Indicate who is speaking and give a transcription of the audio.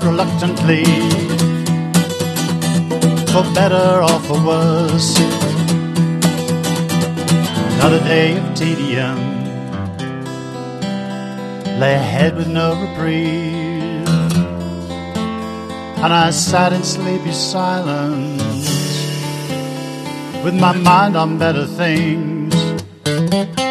Speaker 1: reluctantly, for better or for worse. Another day of tedium lay ahead with no reprieve, and I sat in sleepy silence with my mind on better things.